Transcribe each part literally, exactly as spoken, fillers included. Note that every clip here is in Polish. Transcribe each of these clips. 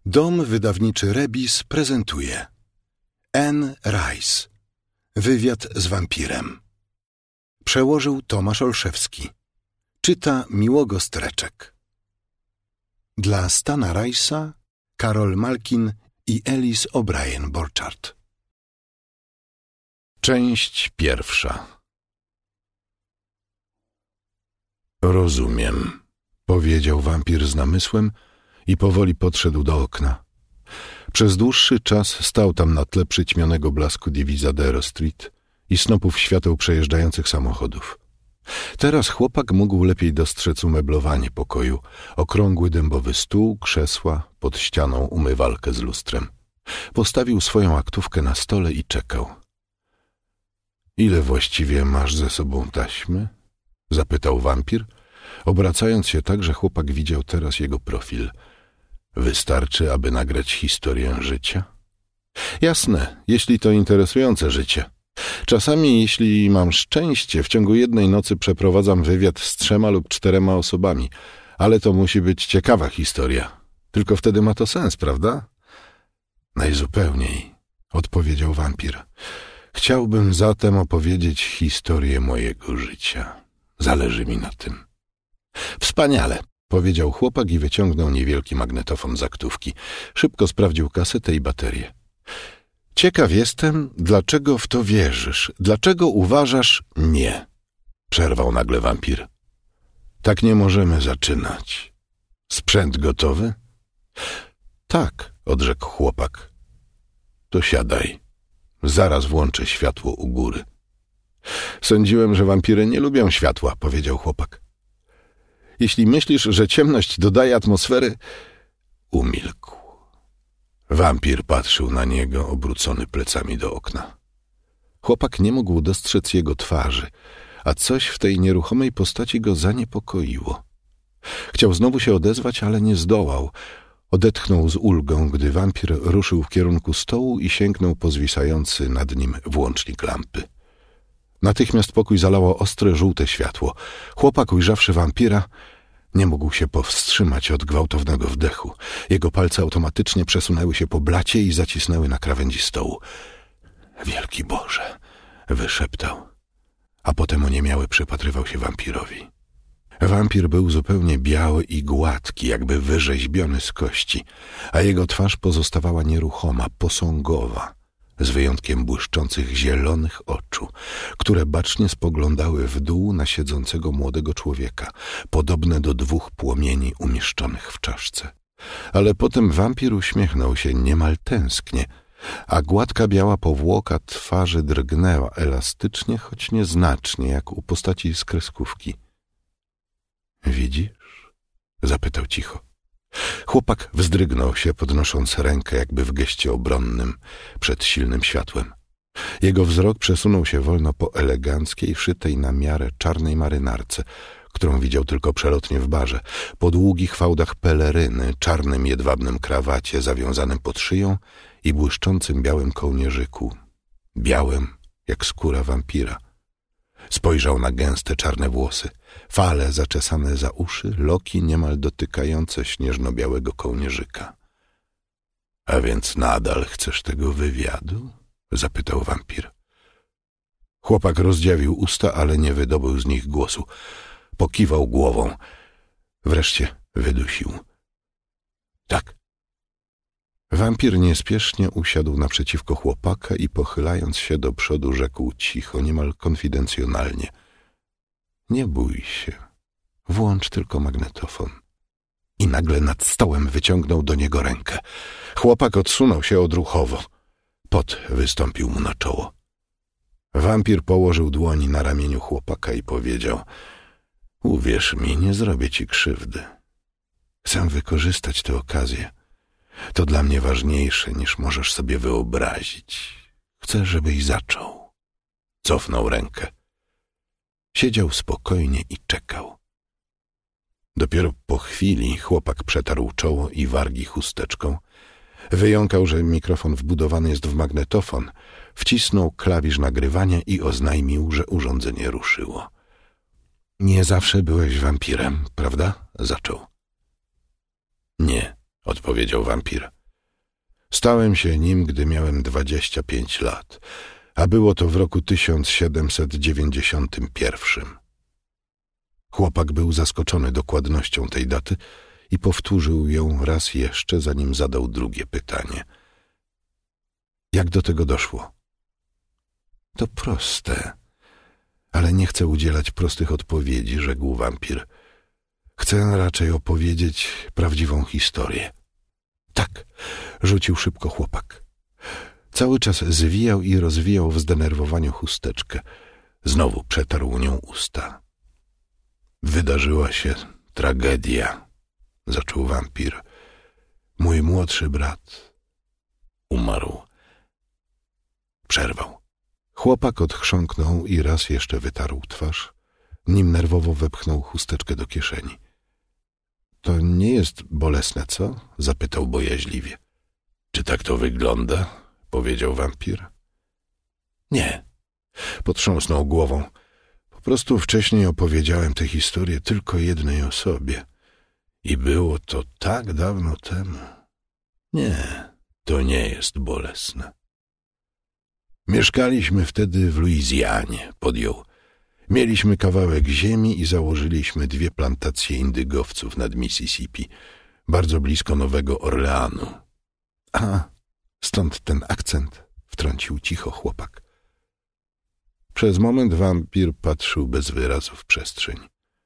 Dom wydawniczy Rebis prezentuje Anne Rice. Wywiad z wampirem. Przełożył Tomasz Olszewski. Czyta Miłogo Streczek. Dla Stana Rice'a, Karol Malkin i Alice O'Brien Borchardt. Część pierwsza. Rozumiem, powiedział wampir z namysłem i powoli podszedł do okna. Przez dłuższy czas stał tam na tle przyćmionego blasku Divisadero Street i snopów świateł przejeżdżających samochodów. Teraz chłopak mógł lepiej dostrzec umeblowanie pokoju, okrągły dębowy stół, krzesła, pod ścianą umywalkę z lustrem. Postawił swoją aktówkę na stole i czekał. Ile właściwie masz ze sobą taśmy? Zapytał wampir, obracając się tak, że chłopak widział teraz jego profil. Wystarczy, aby nagrać historię życia? Jasne, jeśli to interesujące życie. Czasami, jeśli mam szczęście, w ciągu jednej nocy przeprowadzam wywiad z trzema lub czterema osobami, ale to musi być ciekawa historia. Tylko wtedy ma to sens, prawda? Najzupełniej, odpowiedział wampir. Chciałbym zatem opowiedzieć historię mojego życia. Zależy mi na tym. Wspaniale, powiedział chłopak i wyciągnął niewielki magnetofon z aktówki. Szybko sprawdził kasetę i baterię. Ciekaw jestem, dlaczego w to wierzysz. Dlaczego uważasz nie? Przerwał nagle wampir. Tak nie możemy zaczynać. Sprzęt gotowy? Tak, odrzekł chłopak. To siadaj. Zaraz włączę światło u góry. Sądziłem, że wampiry nie lubią światła, powiedział chłopak. Jeśli myślisz, że ciemność dodaje atmosfery... Umilkł. Wampir patrzył na niego, obrócony plecami do okna. Chłopak nie mógł dostrzec jego twarzy, a coś w tej nieruchomej postaci go zaniepokoiło. Chciał znowu się odezwać, ale nie zdołał. Odetchnął z ulgą, gdy wampir ruszył w kierunku stołu i sięgnął po zwisający nad nim włącznik lampy. Natychmiast pokój zalało ostre, żółte światło. Chłopak, ujrzawszy wampira, nie mógł się powstrzymać od gwałtownego wdechu. Jego palce automatycznie przesunęły się po blacie i zacisnęły na krawędzi stołu. Wielki Boże, wyszeptał, a potem oniemiały przypatrywał się wampirowi. Wampir był zupełnie biały i gładki, jakby wyrzeźbiony z kości, a jego twarz pozostawała nieruchoma, posągowa, z wyjątkiem błyszczących zielonych oczu, które bacznie spoglądały w dół na siedzącego młodego człowieka, podobne do dwóch płomieni umieszczonych w czaszce. Ale potem wampir uśmiechnął się niemal tęsknie, a gładka biała powłoka twarzy drgnęła elastycznie, choć nieznacznie, jak u postaci z kreskówki. Widzisz? Zapytał cicho. Chłopak wzdrygnął się, podnosząc rękę jakby w geście obronnym przed silnym światłem. Jego wzrok przesunął się wolno po eleganckiej, szytej na miarę czarnej marynarce, którą widział tylko przelotnie w barze, po długich fałdach peleryny, czarnym jedwabnym krawacie zawiązanym pod szyją i błyszczącym białym kołnierzyku, białym jak skóra wampira. Spojrzał na gęste czarne włosy, fale zaczesane za uszy, loki niemal dotykające śnieżno-białego kołnierzyka. — A więc nadal chcesz tego wywiadu? — zapytał wampir. Chłopak rozdziawił usta, ale nie wydobył z nich głosu. Pokiwał głową. Wreszcie wydusił. — Tak. Wampir niespiesznie usiadł naprzeciwko chłopaka i pochylając się do przodu rzekł cicho, niemal konfidencjonalnie. Nie bój się, włącz tylko magnetofon. I nagle nad stołem wyciągnął do niego rękę. Chłopak odsunął się odruchowo. Pot wystąpił mu na czoło. Wampir położył dłoni na ramieniu chłopaka i powiedział: uwierz mi, nie zrobię ci krzywdy. Chcę wykorzystać tę okazję. To dla mnie ważniejsze, niż możesz sobie wyobrazić. Chcę, żebyś zaczął. Cofnął rękę. Siedział spokojnie i czekał. Dopiero po chwili chłopak przetarł czoło i wargi chusteczką. Wyjąkał, że mikrofon wbudowany jest w magnetofon, wcisnął klawisz nagrywania i oznajmił, że urządzenie ruszyło. Nie zawsze byłeś wampirem, prawda? Zaczął. Nie, odpowiedział wampir. Stałem się nim, gdy miałem dwadzieścia pięć lat, a było to w roku tysiąc siedemset dziewięćdziesiątym pierwszym. Chłopak był zaskoczony dokładnością tej daty i powtórzył ją raz jeszcze, zanim zadał drugie pytanie. Jak do tego doszło? To proste, ale nie chcę udzielać prostych odpowiedzi, rzekł wampir. Chcę raczej opowiedzieć prawdziwą historię. Tak, rzucił szybko chłopak. Cały czas zwijał i rozwijał w zdenerwowaniu chusteczkę. Znowu przetarł nią usta. Wydarzyła się tragedia, zaczął wampir. Mój młodszy brat umarł. Przerwał. Chłopak odchrząknął i raz jeszcze wytarł twarz, nim nerwowo wepchnął chusteczkę do kieszeni. To nie jest bolesne, co? Zapytał bojaźliwie. Czy tak to wygląda? Powiedział wampir. Nie. Potrząsnął głową. Po prostu wcześniej opowiedziałem tę historię tylko jednej osobie. I było to tak dawno temu. Nie, to nie jest bolesne. Mieszkaliśmy wtedy w Luizjanie, podjął. Mieliśmy kawałek ziemi i założyliśmy dwie plantacje indygowców nad Mississippi, bardzo blisko Nowego Orleanu. A, stąd ten akcent, wtrącił cicho chłopak. Przez moment wampir patrzył bez wyrazu w przestrzeń.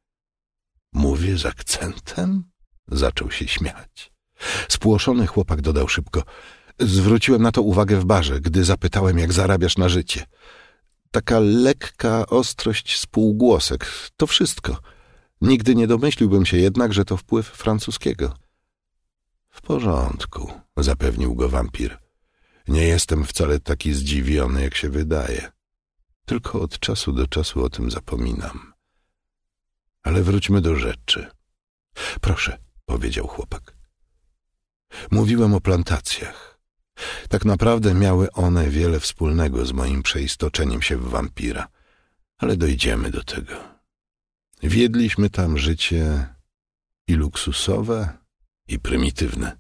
Mówię z akcentem? Zaczął się śmiać. Spłoszony chłopak dodał szybko. Zwróciłem na to uwagę w barze, gdy zapytałem, jak zarabiasz na życie. Taka lekka ostrość spółgłosek, to wszystko. Nigdy nie domyśliłbym się jednak, że to wpływ francuskiego. W porządku, zapewnił go wampir. Nie jestem wcale taki zdziwiony, jak się wydaje. Tylko od czasu do czasu o tym zapominam. Ale wróćmy do rzeczy. Proszę, powiedział chłopak. Mówiłem o plantacjach. Tak naprawdę miały one wiele wspólnego z moim przeistoczeniem się w wampira, ale dojdziemy do tego. Wiedliśmy tam życie i luksusowe, i prymitywne.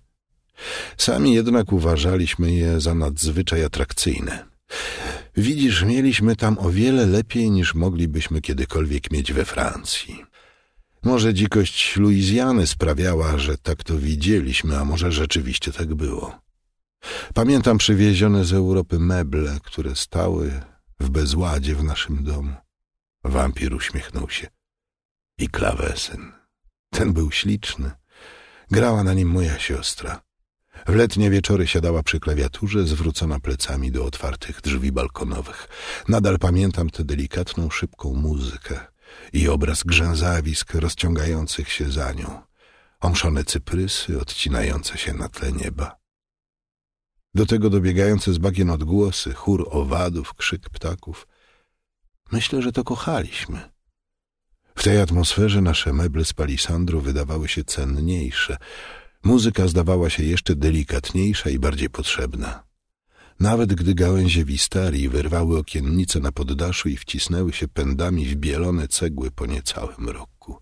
Sami jednak uważaliśmy je za nadzwyczaj atrakcyjne. Widzisz, mieliśmy tam o wiele lepiej, niż moglibyśmy kiedykolwiek mieć we Francji. Może dzikość Luizjany sprawiała, że tak to widzieliśmy, a może rzeczywiście tak było. Pamiętam przywiezione z Europy meble, które stały w bezładzie w naszym domu. Wampir uśmiechnął się. I klawesyn. Ten był śliczny. Grała na nim moja siostra. W letnie wieczory siadała przy klawiaturze, zwrócona plecami do otwartych drzwi balkonowych. Nadal pamiętam tę delikatną, szybką muzykę i obraz grzęzawisk rozciągających się za nią, omszone cyprysy odcinające się na tle nieba. Do tego dobiegające z bagien odgłosy, chór owadów, krzyk ptaków. Myślę, że to kochaliśmy. W tej atmosferze nasze meble z palisandru wydawały się cenniejsze. Muzyka zdawała się jeszcze delikatniejsza i bardziej potrzebna. Nawet gdy gałęzie wistarii wyrwały okiennice na poddaszu i wcisnęły się pędami w bielone cegły po niecałym roku.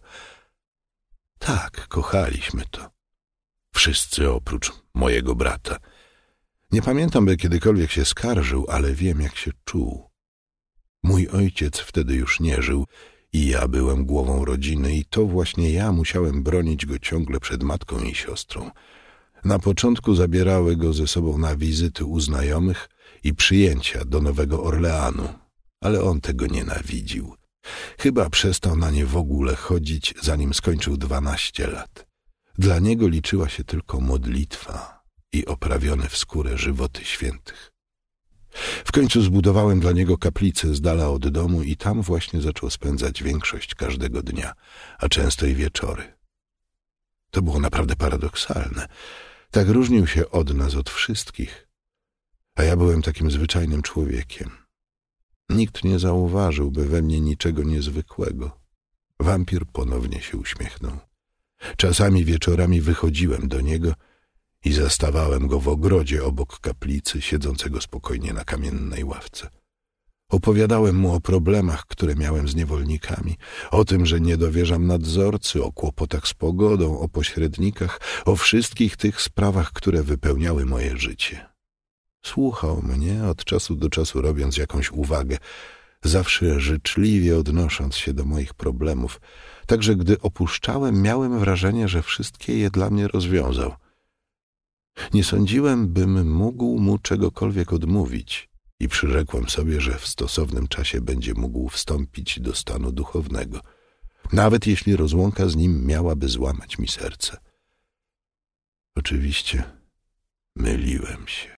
Tak, kochaliśmy to. Wszyscy oprócz mojego brata. Nie pamiętam, by kiedykolwiek się skarżył, ale wiem, jak się czuł. Mój ojciec wtedy już nie żył i ja byłem głową rodziny i to właśnie ja musiałem bronić go ciągle przed matką i siostrą. Na początku zabierały go ze sobą na wizyty u znajomych i przyjęcia do Nowego Orleanu, ale on tego nienawidził. Chyba przestał na nie w ogóle chodzić, zanim skończył dwanaście lat. Dla niego liczyła się tylko modlitwa i oprawione w skórę żywoty świętych. W końcu zbudowałem dla niego kaplicę z dala od domu i tam właśnie zaczął spędzać większość każdego dnia, a często i wieczory. To było naprawdę paradoksalne. Tak różnił się od nas, od wszystkich, a ja byłem takim zwyczajnym człowiekiem. Nikt nie zauważyłby we mnie niczego niezwykłego. Wampir ponownie się uśmiechnął. Czasami wieczorami wychodziłem do niego i zastawałem go w ogrodzie obok kaplicy, siedzącego spokojnie na kamiennej ławce. Opowiadałem mu o problemach, które miałem z niewolnikami, o tym, że nie dowierzam nadzorcy, o kłopotach z pogodą, o pośrednikach, o wszystkich tych sprawach, które wypełniały moje życie. Słuchał mnie, od czasu do czasu robiąc jakąś uwagę, zawsze życzliwie odnosząc się do moich problemów, tak że gdy opuszczałem, miałem wrażenie, że wszystkie je dla mnie rozwiązał. Nie sądziłem, bym mógł mu czegokolwiek odmówić i przyrzekłem sobie, że w stosownym czasie będzie mógł wstąpić do stanu duchownego, nawet jeśli rozłąka z nim miałaby złamać mi serce. Oczywiście myliłem się.